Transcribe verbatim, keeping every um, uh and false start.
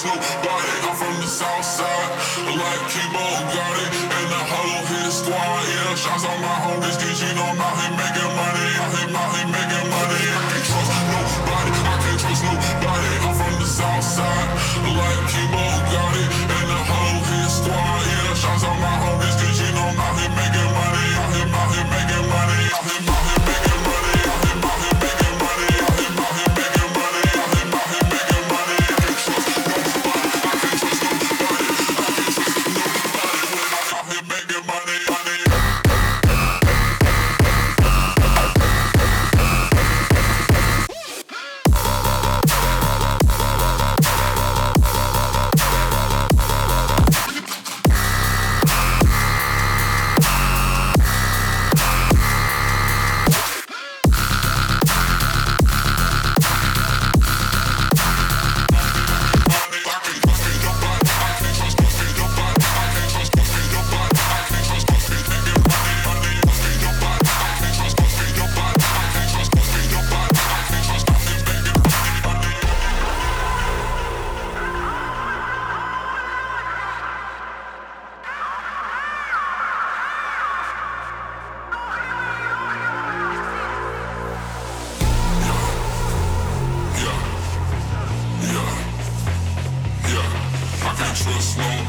trust nobody. I'm from the south side, like Kibo got it, and the whole hit squad. Yeah, shots on my homies, cause you know I'm out here making money. Out here, out here making money. I can't trust nobody. I can't trust nobody. I'm from the south side, like Kibo got it, and the whole hit squad. Yeah, shots on my homies, cause you know I'm out here making money. Out here, out here making money. Out here, out here making money. Out here, out here making money. Out here, out here making money. Out here, out here making money. I can't trust nobody. I can't trust nobody. I can't trust nobody when I'm out here making money. Money. Trust no